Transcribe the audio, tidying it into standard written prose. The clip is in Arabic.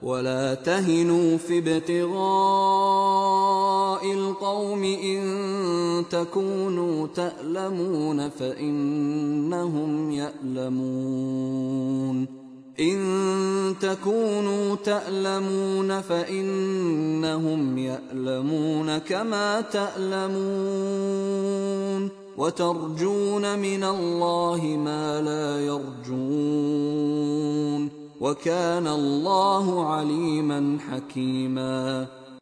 ولا تهنوا في ابتغاء القوم إن تكونوا تألمون فإنهم يألمون كما تألمون وترجون من الله ما لا يرجون وكان الله عليما حكيما